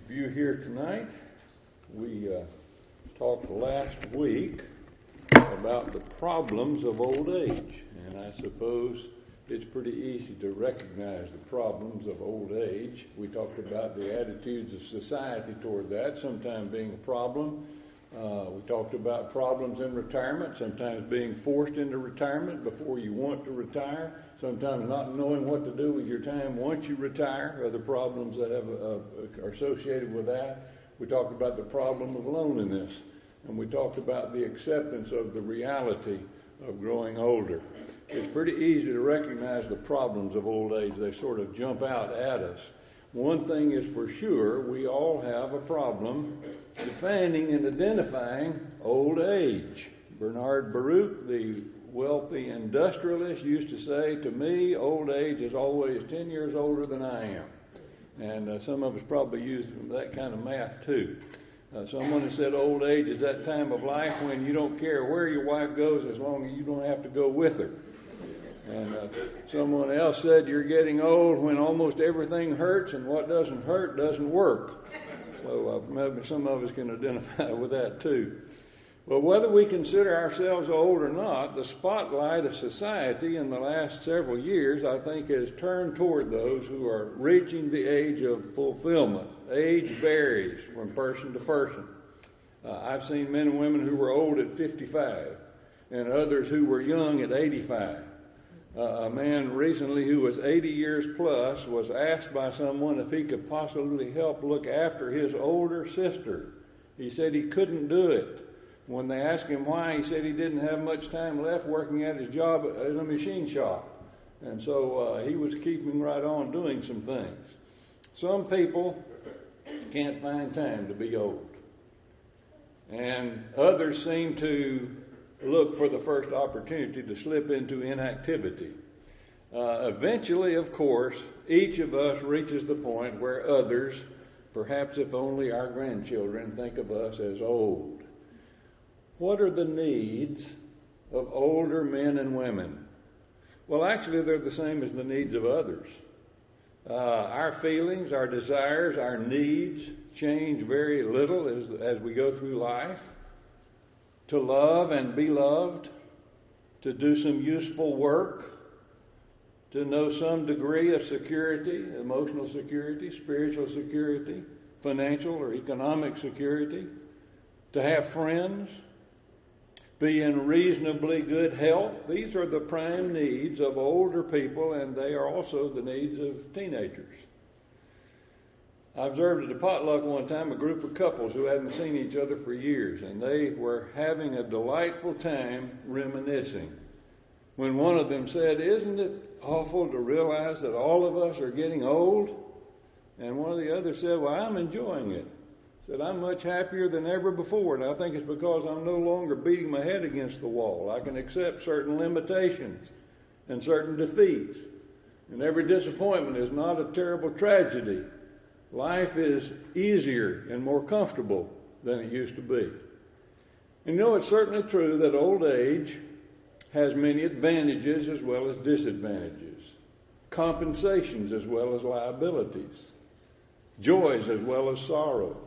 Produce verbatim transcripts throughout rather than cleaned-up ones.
If you're here tonight, we uh, talked last week about the problems of old age, and I suppose it's pretty easy to recognize the problems of old age. We talked about the attitudes of society toward that, sometimes being a problem. Uh, we talked about problems in retirement, sometimes being forced into retirement before you want to retire, sometimes not knowing what to do with your time once you retire, other problems that have uh, are associated with that. We talked about the problem of loneliness, and we talked about the acceptance of the reality of growing older. It's pretty easy to recognize the problems of old age. They sort of jump out at us. One thing is for sure, we all have a problem defining and identifying old age. Bernard Baruch, the wealthy industrialist, used to say, to me, old age is always ten years older than I am. And uh, some of us probably use that kind of math too. Uh, someone has said old age is that time of life when you don't care where your wife goes as long as you don't have to go with her. And uh, someone else said you're getting old when almost everything hurts and what doesn't hurt doesn't work. So uh, maybe some of us can identify with that too. Well, whether we consider ourselves old or not, the spotlight of society in the last several years, I think, has turned toward those who are reaching the age of fulfillment. Age varies from person to person. Uh, I've seen men and women who were old at fifty-five and others who were young at eighty-five. Uh, a man recently who was eighty years plus was asked by someone if he could possibly help look after his older sister. He said he couldn't do it. When they asked him why, he said he didn't have much time left working at his job at a machine shop. And so uh, he was keeping right on doing some things. Some people can't find time to be old. And others seem to look for the first opportunity to slip into inactivity. Uh, eventually, of course, each of us reaches the point where others, perhaps if only our grandchildren, think of us as old. What are the needs of older men and women? Well, actually, they're the same as the needs of others. Uh, our feelings, our desires, our needs change very little as, as we go through life. To love and be loved, to do some useful work, to know some degree of security, emotional security, spiritual security, financial or economic security, to have friends, be in reasonably good health. These are the prime needs of older people, and they are also the needs of teenagers. I observed at a potluck one time a group of couples who hadn't seen each other for years, and they were having a delightful time reminiscing. When one of them said, "Isn't it awful to realize that all of us are getting old?" And one of the others said, "Well, I'm enjoying it." Said, "I'm much happier than ever before, and I think it's because I'm no longer beating my head against the wall. I can accept certain limitations and certain defeats, and every disappointment is not a terrible tragedy. Life is easier and more comfortable than it used to be." And you know, it's certainly true that old age has many advantages as well as disadvantages, compensations as well as liabilities, joys as well as sorrows.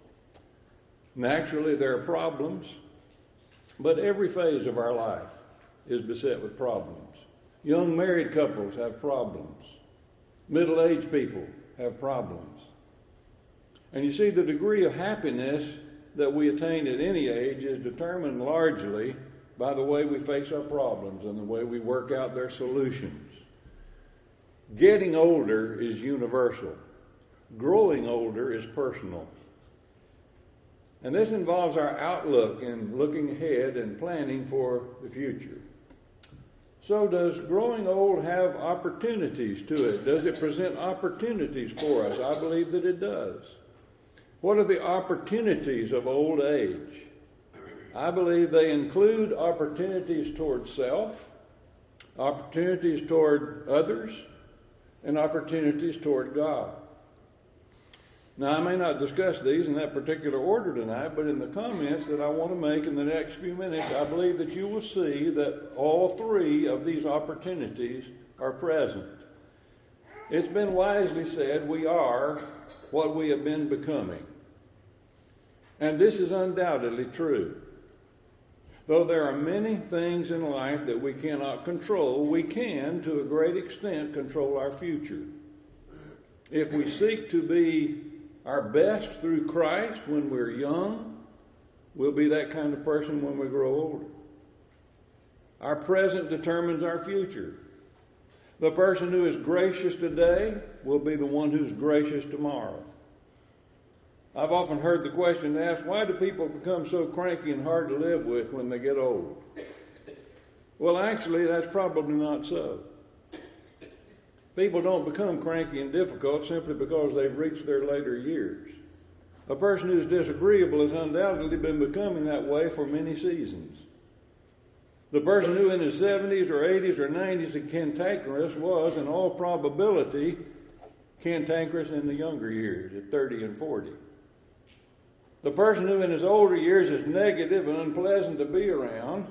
Naturally, there are problems, but every phase of our life is beset with problems. Young married couples have problems. Middle-aged people have problems. And you see, the degree of happiness that we attain at any age is determined largely by the way we face our problems and the way we work out their solutions. Getting older is universal. Growing older is personal. And this involves our outlook in looking ahead and planning for the future. So does growing old have opportunities to it? Does it present opportunities for us? I believe that it does. What are the opportunities of old age? I believe they include opportunities toward self, opportunities toward others, and opportunities toward God. Now, I may not discuss these in that particular order tonight, but in the comments that I want to make in the next few minutes, I believe that you will see that all three of these opportunities are present. It's been wisely said we are what we have been becoming. And this is undoubtedly true. Though there are many things in life that we cannot control, we can, to a great extent, control our future. If we seek to be our best through Christ when we're young, we'll be that kind of person when we grow older. Our present determines our future. The person who is gracious today will be the one who's gracious tomorrow. I've often heard the question asked, why do people become so cranky and hard to live with when they get old? Well, actually, that's probably not so. People don't become cranky and difficult simply because they've reached their later years. A person who's disagreeable has undoubtedly been becoming that way for many seasons. The person who in his seventies or eighties or nineties is cantankerous was, in all probability, cantankerous in the younger years, at thirty and forty. The person who in his older years is negative and unpleasant to be around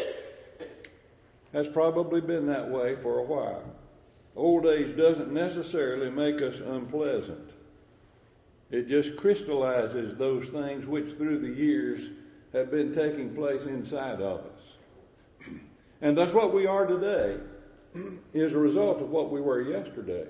has probably been that way for a while. Old age doesn't necessarily make us unpleasant. It just crystallizes those things which through the years have been taking place inside of us. And that's what we are today, is a result of what we were yesterday.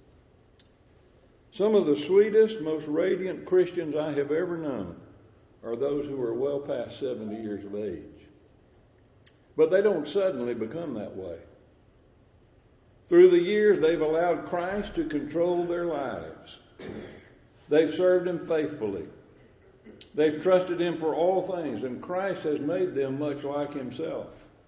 Some of the sweetest, most radiant Christians I have ever known are those who are well past seventy years of age. But they don't suddenly become that way. Through the years, they've allowed Christ to control their lives. They've served Him faithfully. They've trusted Him for all things, and Christ has made them much like Himself.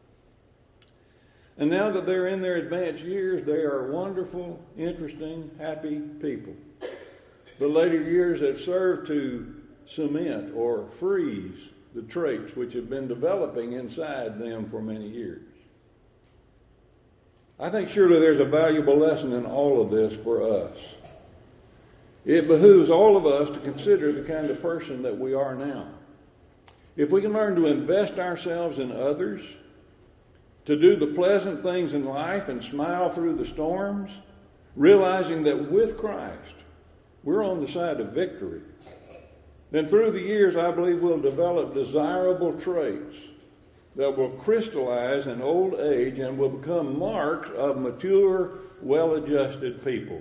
And now that they're in their advanced years, they are wonderful, interesting, happy people. The later years have served to cement or freeze the traits which have been developing inside them for many years. I think surely there's a valuable lesson in all of this for us. It behooves all of us to consider the kind of person that we are now. If we can learn to invest ourselves in others, to do the pleasant things in life and smile through the storms, realizing that with Christ, we're on the side of victory, then through the years, I believe we'll develop desirable traits that will crystallize in old age and will become marks of mature, well-adjusted people.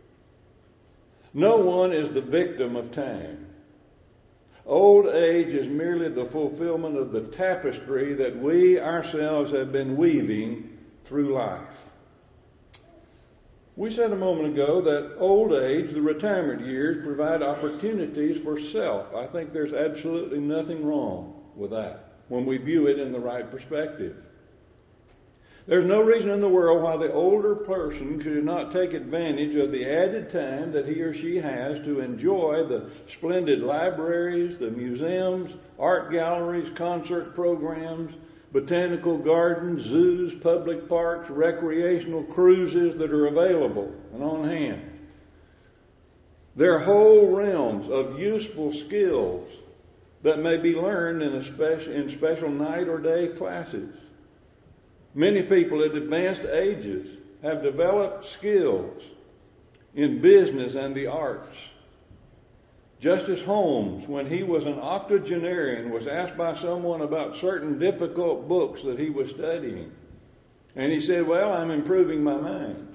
No one is the victim of time. Old age is merely the fulfillment of the tapestry that we ourselves have been weaving through life. We said a moment ago that old age, the retirement years, provide opportunities for self. I think there's absolutely nothing wrong with that when we view it in the right perspective. There's no reason in the world why the older person could not take advantage of the added time that he or she has to enjoy the splendid libraries, the museums, art galleries, concert programs, botanical gardens, zoos, public parks, recreational cruises that are available and on hand. There are whole realms of useful skills that may be learned in, a special, in special night or day classes. Many people at advanced ages have developed skills in business and the arts. Justice Holmes, when he was an octogenarian, was asked by someone about certain difficult books that he was studying. And he said, well, I'm improving my mind.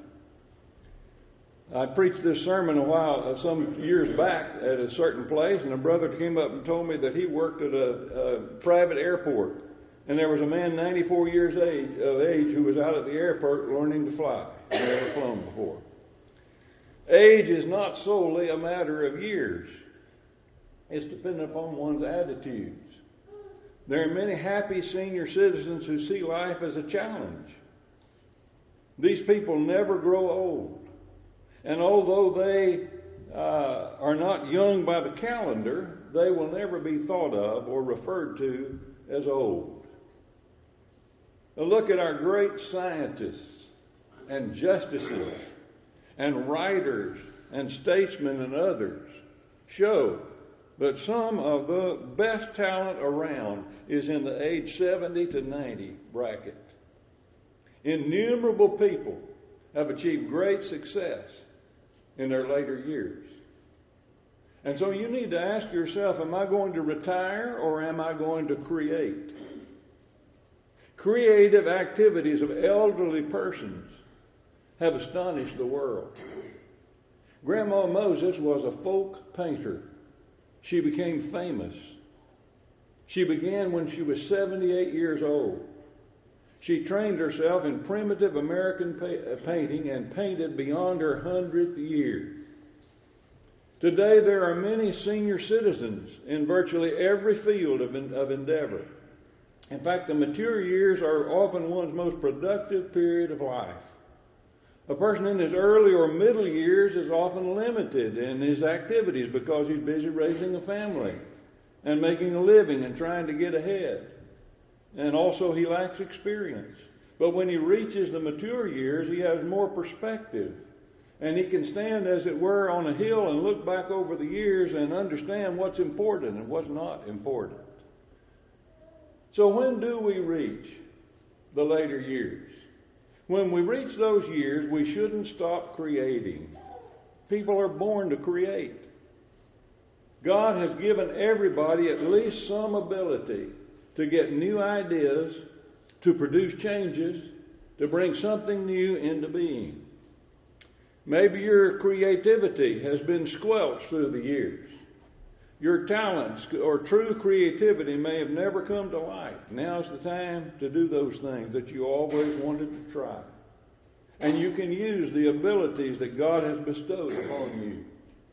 I preached this sermon a while, uh, some years back at a certain place, and a brother came up and told me that he worked at a, a private airport. And there was a man ninety-four years age, of age who was out at the airport learning to fly. He'd never flown before. Age is not solely a matter of years. It's dependent upon one's attitudes. There are many happy senior citizens who see life as a challenge. These people never grow old. And although they uh, are not young by the calendar, they will never be thought of or referred to as old. Now look at our great scientists and justices and writers and statesmen and others. Show that some of the best talent around is in the age seventy to ninety bracket. Innumerable people have achieved great success in their later years. And so you need to ask yourself, am I going to retire or am I going to create? Creative activities of elderly persons have astonished the world. Grandma Moses was a folk painter. She became famous. She began when she was seventy-eight years old. She trained herself in primitive American pa- painting and painted beyond her hundredth year. Today there are many senior citizens in virtually every field of, in, of endeavor. In fact, the mature years are often one's most productive period of life. A person in his early or middle years is often limited in his activities because he's busy raising a family and making a living and trying to get ahead. And also he lacks experience. But when he reaches the mature years, he has more perspective. And he can stand, as it were, on a hill and look back over the years and understand what's important and what's not important. So when do we reach the later years? When we reach those years, we shouldn't stop creating. People are born to create. God has given everybody at least some ability to get new ideas, to produce changes, to bring something new into being. Maybe your creativity has been squelched through the years. Your talents or true creativity may have never come to light. Now's the time to do those things that you always wanted to try. And you can use the abilities that God has bestowed upon you.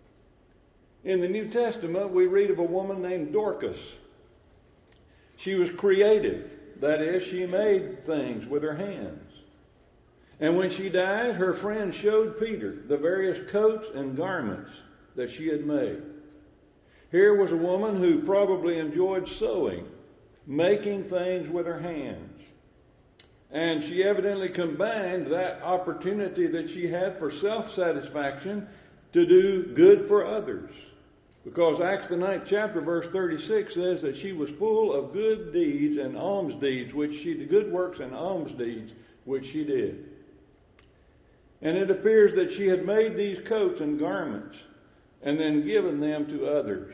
In the New Testament, we read of a woman named Dorcas. She was creative. That is, she made things with her hands. And when she died, her friends showed Peter the various coats and garments that she had made. Here was a woman who probably enjoyed sewing, making things with her hands. And she evidently combined that opportunity that she had for self-satisfaction to do good for others. Because Acts the ninth chapter, verse thirty-six says that she was full of good deeds and alms deeds, which she did, good works and alms deeds, which she did. And it appears that she had made these coats and garments and then given them to others.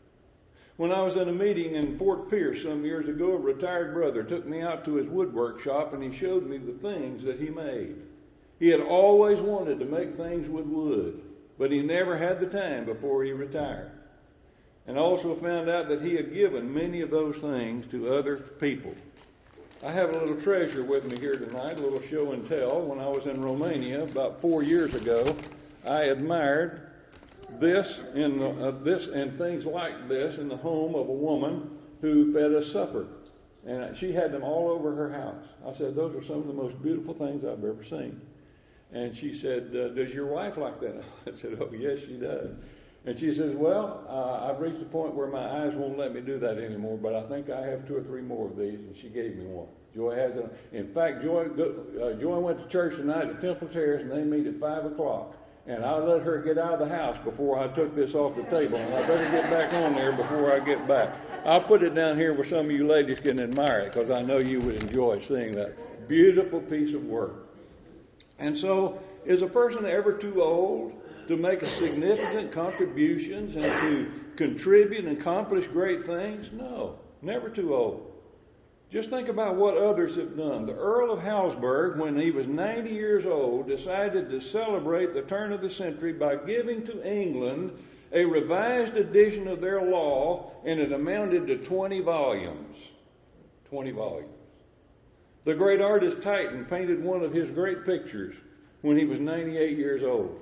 When I was at a meeting in Fort Pierce some years ago, a retired brother took me out to his woodwork shop and he showed me the things that he made. He had always wanted to make things with wood, but he never had the time before he retired. And also found out that he had given many of those things to other people. I have a little treasure with me here tonight, a little show and tell. When I was in Romania about four years ago, I admired this in the, uh, this and things like this in the home of a woman who fed us supper. And she had them all over her house. I said, those are some of the most beautiful things I've ever seen. And she said, uh, does your wife like that? I said, oh, yes, she does. And she says, well, uh, I've reached a point where my eyes won't let me do that anymore, but I think I have two or three more of these. And she gave me one. Joy has it. In fact, Joy, uh, Joy went to church tonight at Temple Terrace, and they meet at five o'clock. And I let her get out of the house before I took this off the table. And I better get back on there before I get back. I'll put it down here where some of you ladies can admire it, because I know you would enjoy seeing that beautiful piece of work. And so, is a person ever too old to make significant contributions and to contribute and accomplish great things? No, never too old. Just think about what others have done. The Earl of Halsburg, when he was ninety years old, decided to celebrate the turn of the century by giving to England a revised edition of their law, and it amounted to twenty volumes. twenty volumes. The great artist Titan painted one of his great pictures when he was ninety-eight years old.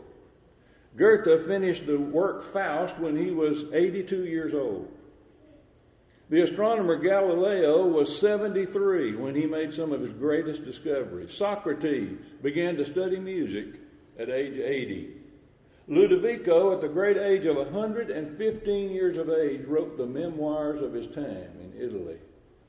Goethe finished the work Faust when he was eighty-two years old. The astronomer Galileo was seventy-three when he made some of his greatest discoveries. Socrates began to study music at age eighty. Ludovico, at the great age of one hundred fifteen years of age, wrote the memoirs of his time in Italy.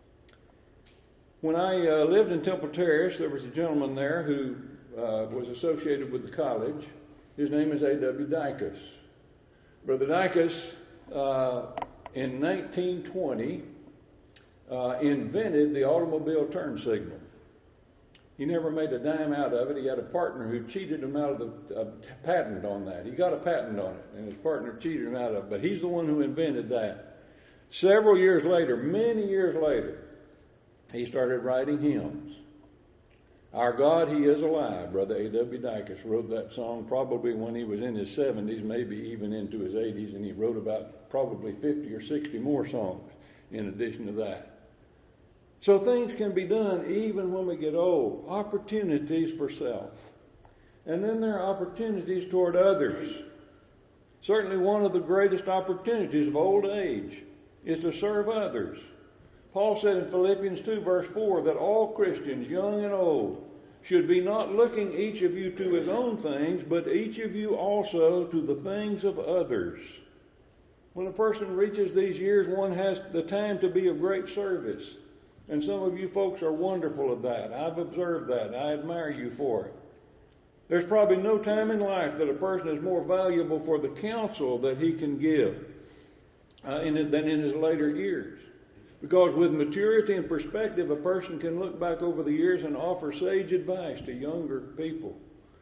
When I uh, lived in Temple Terrace, there was a gentleman there who uh, was associated with the college. His name is A W Dicus. Brother Dicus, uh, in nineteen twenty, uh, invented the automobile turn signal. He never made a dime out of it. He had a partner who cheated him out of the uh, patent on that. He got a patent on it, and his partner cheated him out of it. But he's the one who invented that. Several years later, many years later, he started writing hymns. Our God, He is alive. Brother A W Dykes wrote that song probably when he was in his seventies, maybe even into his eighties, and he wrote about probably fifty or sixty more songs in addition to that. So things can be done even when we get old. Opportunities for self. And then there are opportunities toward others. Certainly one of the greatest opportunities of old age is to serve others. Paul said in Philippians two verse four that all Christians, young and old, should be not looking each of you to his own things, but each of you also to the things of others. When a person reaches these years, one has the time to be of great service. And some of you folks are wonderful at that. I've observed that. I admire you for it. There's probably no time in life that a person is more valuable for the counsel that he can give uh, in it, than in his later years. Because with maturity and perspective, a person can look back over the years and offer sage advice to younger people.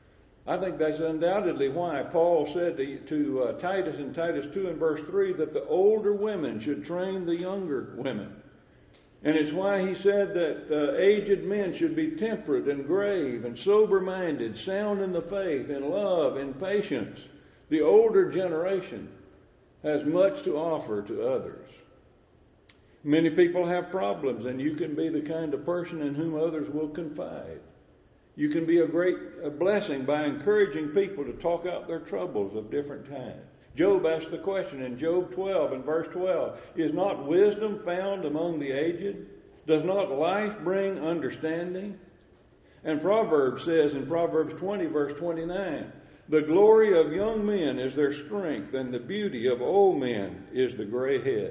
I think that's undoubtedly why Paul said to, to uh, Titus in Titus two and verse three that the older women should train the younger women. And it's why he said that uh, aged men should be temperate and grave and sober-minded, sound in the faith, in love, in patience. The older generation has much to offer to others. Many people have problems, and you can be the kind of person in whom others will confide. You can be a great a blessing by encouraging people to talk out their troubles of different kinds. Job asked the question in Job twelve and verse twelve, is not wisdom found among the aged? Does not life bring understanding? And Proverbs says in Proverbs twenty verse twenty-nine, the glory of young men is their strength, and the beauty of old men is the gray head.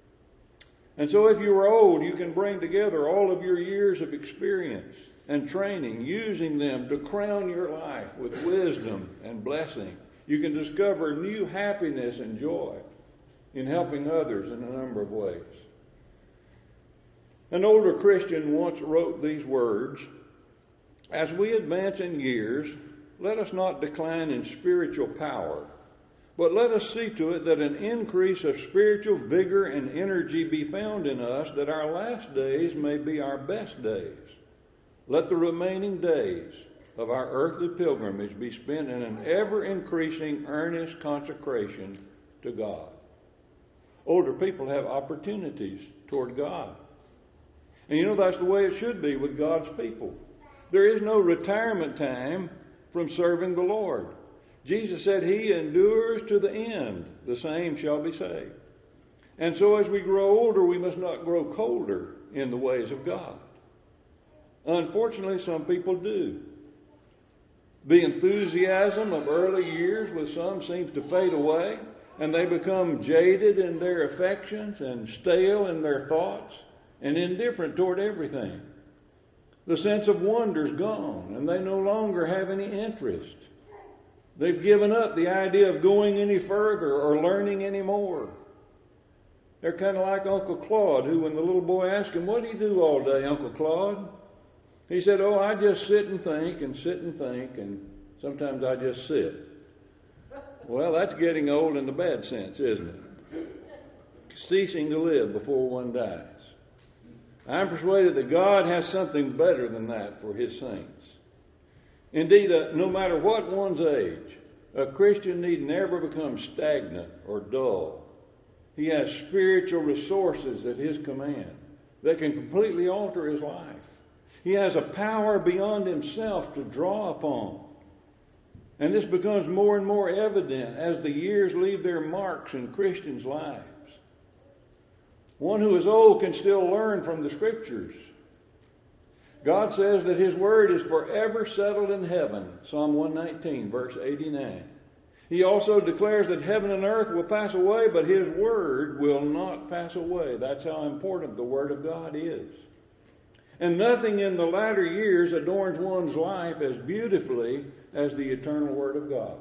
And so if you are old, you can bring together all of your years of experience and training, using them to crown your life with wisdom and blessing. You can discover new happiness and joy in helping others in a number of ways. An older Christian once wrote these words, as we advance in years, let us not decline in spiritual power, but let us see to it that an increase of spiritual vigor and energy be found in us, that our last days may be our best days. Let the remaining days of our earthly pilgrimage be spent in an ever-increasing earnest consecration to God. Older people have opportunities toward God. And you know that's the way it should be with God's people. There is no retirement time from serving the Lord. Jesus said, he endures to the end, the same shall be saved. And so as we grow older, we must not grow colder in the ways of God. Unfortunately, some people do. The enthusiasm of early years with some seems to fade away, and they become jaded in their affections and stale in their thoughts and indifferent toward everything. The sense of wonder's gone, and they no longer have any interest. They've given up the idea of going any further or learning any more. They're kind of like Uncle Claude, who when the little boy asked him, what do you do all day, Uncle Claude? He said, oh, I just sit and think and sit and think, and sometimes I just sit. Well, that's getting old in the bad sense, isn't it? Ceasing to live before one dies. I'm persuaded that God has something better than that for His saints. Indeed, uh, no matter what one's age, a Christian need never become stagnant or dull. He has spiritual resources at his command that can completely alter his life. He has a power beyond himself to draw upon. And this becomes more and more evident as the years leave their marks in Christians' lives. One who is old can still learn from the Scriptures. God says that His Word is forever settled in heaven, Psalm one nineteen, verse eighty-nine. He also declares that heaven and earth will pass away, but His Word will not pass away. That's how important the Word of God is. And nothing in the latter years adorns one's life as beautifully as the eternal Word of God.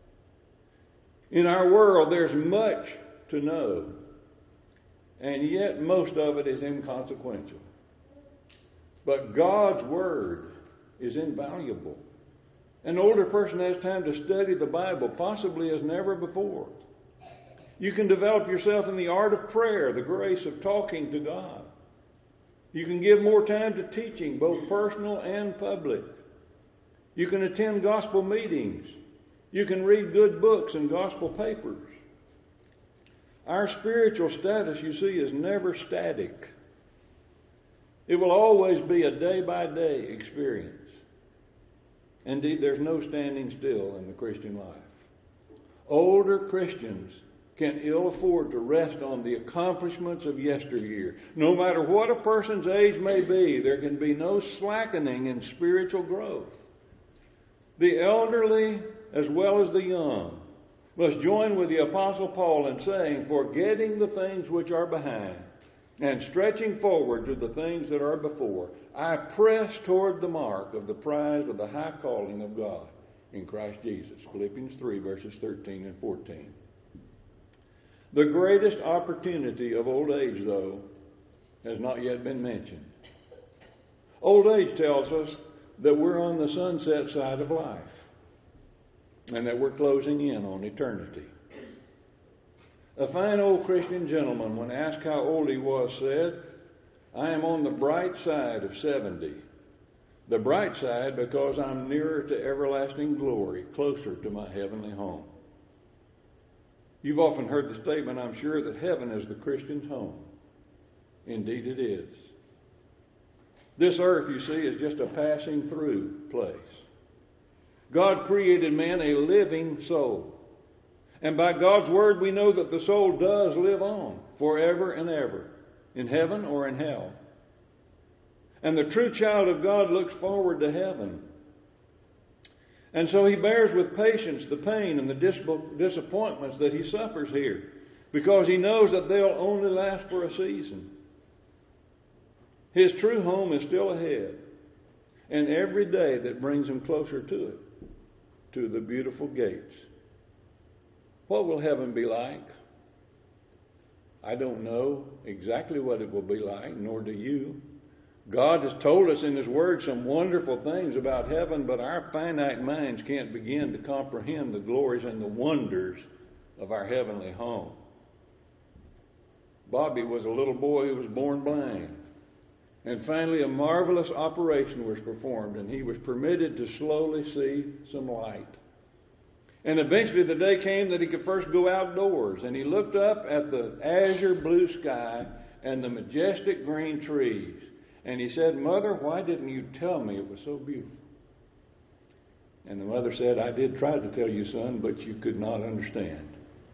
In our world, there's much to know, and yet most of it is inconsequential. But God's Word is invaluable. An older person has time to study the Bible, possibly as never before. You can develop yourself in the art of prayer, the grace of talking to God. You can give more time to teaching, both personal and public. You can attend gospel meetings. You can read good books and gospel papers. Our spiritual status, you see, is never static. It will always be a day-by-day experience. Indeed, there's no standing still in the Christian life. Older Christians can ill afford to rest on the accomplishments of yesteryear. No matter what a person's age may be, there can be no slackening in spiritual growth. The elderly, as well as the young, must join with the Apostle Paul in saying, forgetting the things which are behind and stretching forward to the things that are before, I press toward the mark of the prize of the high calling of God in Christ Jesus. Philippians three, verses thirteen and fourteen. The greatest opportunity of old age, though, has not yet been mentioned. Old age tells us that we're on the sunset side of life and that we're closing in on eternity. A fine old Christian gentleman, when asked how old he was, said, I am on the bright side of seventy. The bright side because I'm nearer to everlasting glory, closer to my heavenly home. You've often heard the statement, I'm sure, that heaven is the Christian's home. Indeed it is. This earth, you see, is just a passing through place. God created man a living soul. And by God's word, we know that the soul does live on forever and ever, in heaven or in hell. And the true child of God looks forward to heaven. And so he bears with patience the pain and the dis- disappointments that he suffers here, because he knows that they'll only last for a season. His true home is still ahead, and every day that brings him closer to it, to the beautiful gates. What will heaven be like? I don't know exactly what it will be like, nor do you. God has told us in His Word some wonderful things about heaven, but our finite minds can't begin to comprehend the glories and the wonders of our heavenly home. Bobby was a little boy who was born blind. And finally a marvelous operation was performed, and he was permitted to slowly see some light. And eventually the day came that he could first go outdoors, and he looked up at the azure blue sky and the majestic green trees. And he said, Mother, why didn't you tell me it was so beautiful? And the mother said, I did try to tell you, son, but you could not understand.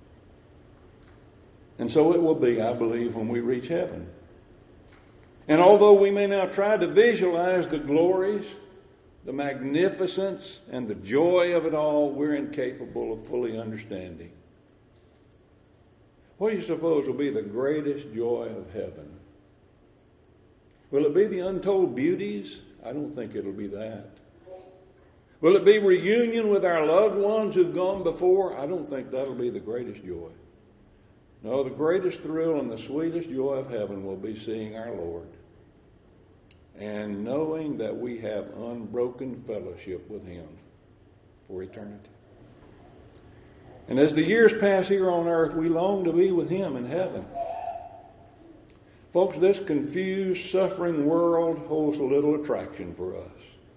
And so it will be, I believe, when we reach heaven. And although we may now try to visualize the glories, the magnificence, and the joy of it all, we're incapable of fully understanding. What do you suppose will be the greatest joy of heaven? Will it be the untold beauties? I don't think it'll be that. Will it be reunion with our loved ones who've gone before? I don't think that'll be the greatest joy. No, the greatest thrill and the sweetest joy of heaven will be seeing our Lord and knowing that we have unbroken fellowship with Him for eternity. And as the years pass here on earth, we long to be with Him in heaven. Folks, this confused, suffering world holds a little attraction for us.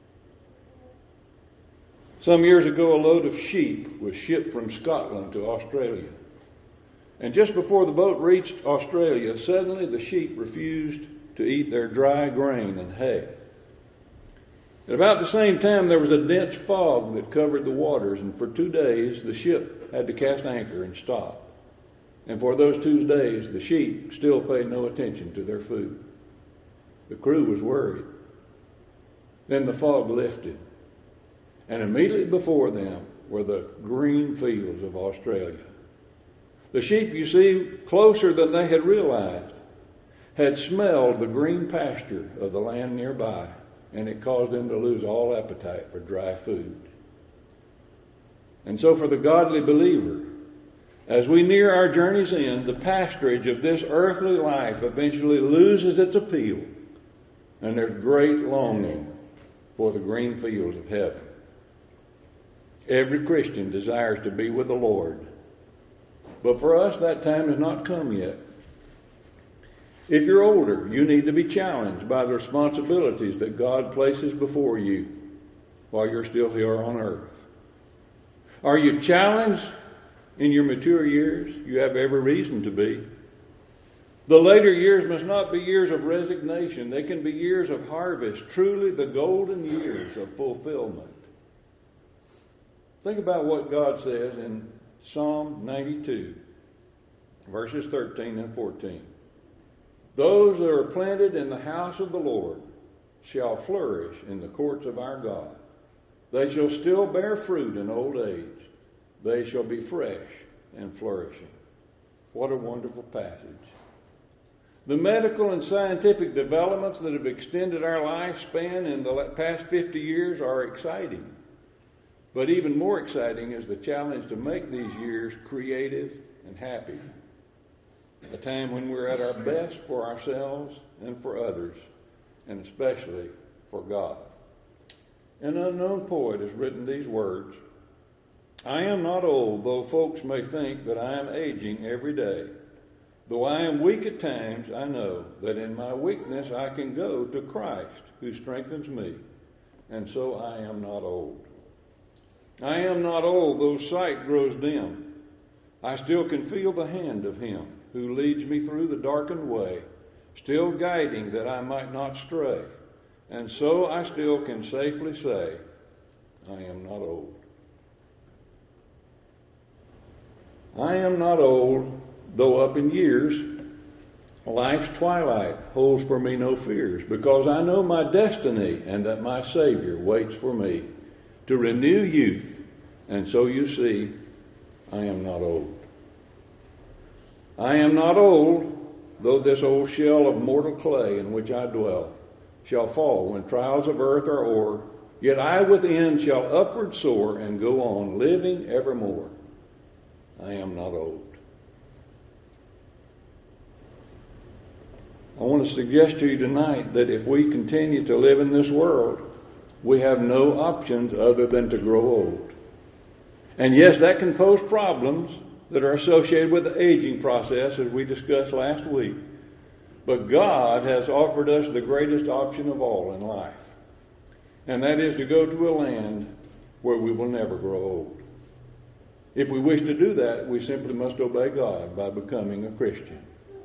Some years ago, a load of sheep was shipped from Scotland to Australia. And just before the boat reached Australia, suddenly the sheep refused to eat their dry grain and hay. At about the same time, there was a dense fog that covered the waters, and for two days the ship had to cast anchor and stop. And for those two days, the sheep still paid no attention to their food. The crew was worried. Then the fog lifted, and immediately before them were the green fields of Australia. The sheep, you see, closer than they had realized, had smelled the green pasture of the land nearby, and it caused them to lose all appetite for dry food. And so for the godly believer, as we near our journey's end, the pasturage of this earthly life eventually loses its appeal, and there's great longing for the green fields of heaven. Every Christian desires to be with the Lord. But for us, that time has not come yet. If you're older, you need to be challenged by the responsibilities that God places before you while you're still here on earth. Are you challenged in your mature years? You have every reason to be. The later years must not be years of resignation. They can be years of harvest, truly the golden years of fulfillment. Think about what God says in Psalm ninety-two, verses thirteen and fourteen. Those that are planted in the house of the Lord shall flourish in the courts of our God. They shall still bear fruit in old age. They shall be fresh and flourishing. What a wonderful passage. The medical and scientific developments that have extended our lifespan in the past fifty years are exciting. But even more exciting is the challenge to make these years creative and happy. A time when we're at our best for ourselves and for others, and especially for God. An unknown poet has written these words: I am not old, though folks may think that I am aging every day. Though I am weak at times, I know that in my weakness I can go to Christ who strengthens me, and so I am not old. I am not old, though sight grows dim. I still can feel the hand of Him who leads me through the darkened way, still guiding that I might not stray. And so I still can safely say, I am not old. I am not old, though up in years, life's twilight holds for me no fears, because I know my destiny and that my Savior waits for me to renew youth. And so you see, I am not old. I am not old, though this old shell of mortal clay in which I dwell shall fall when trials of earth are o'er, yet I within shall upward soar and go on living evermore. I am not old. I want to suggest to you tonight that if we continue to live in this world, we have no options other than to grow old. And yes, that can pose problems that are associated with the aging process, as we discussed last week. But God has offered us the greatest option of all in life, and that is to go to a land where we will never grow old. If we wish to do that, we simply must obey God by becoming a Christian.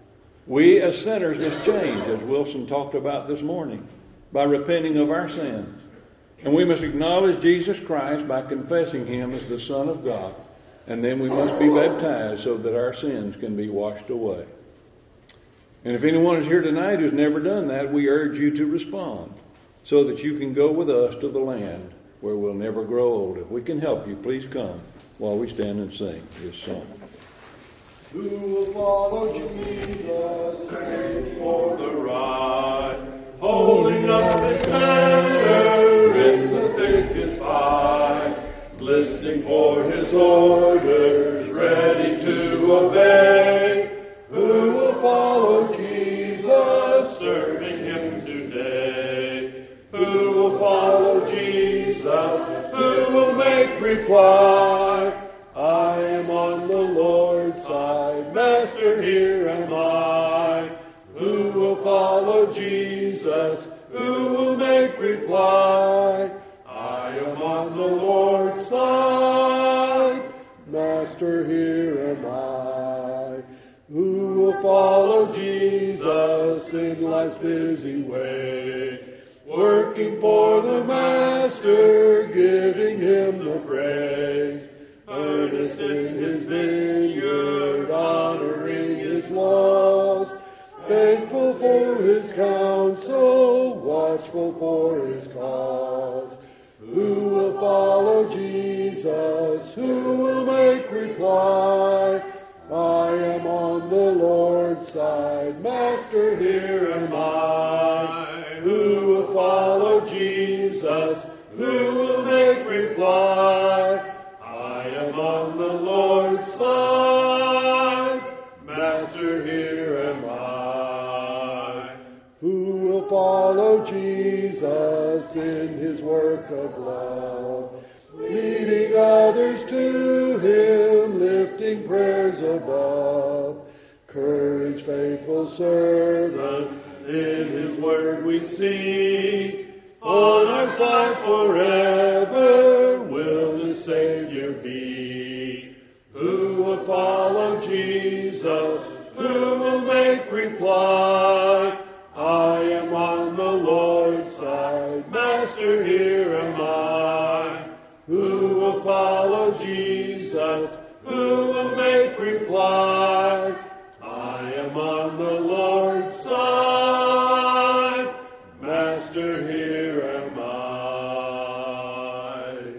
We as sinners must change, as Wilson talked about this morning, by repenting of our sins. And we must acknowledge Jesus Christ by confessing Him as the Son of God. And then we must be baptized so that our sins can be washed away. And if anyone is here tonight who's never done that, we urge you to respond so that you can go with us to the land where we'll never grow old. If we can help you, please come while we stand and sing this song. Who will follow Jesus for the ride, holding up His banner in the thickest fight, listening for His orders, ready to obey? Who will follow Jesus, serving Him today? Who will follow Jesus? Who will make reply? I am on the Lord's side, Master, here am I. Who will follow Jesus? Who will make reply? I am on the Lord's side, Master, here am I. Who will follow Jesus in life's busy way, working for the Master, giving Him the praise, earnest in His vineyard, honoring His laws, faithful for His counsel, watchful for His cause? Who will follow Jesus? Who will make reply? I am on the Lord's side, Master, here am I. Who will follow Jesus? Who will make reply? I am on the Lord's side, Master, here am I. Who in his work of love, leading others to him, lifting prayers above. Courage, faithful servant, in his word we see. On our side forever will the Savior be. Who will follow Jesus? Who will make reply? I am on the Lord's side. Master, here am I. Who will follow Jesus? Who will make reply? I am on the Lord's side. Master, here am I.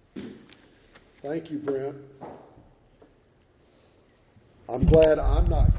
Thank you, Brent. I'm glad I'm not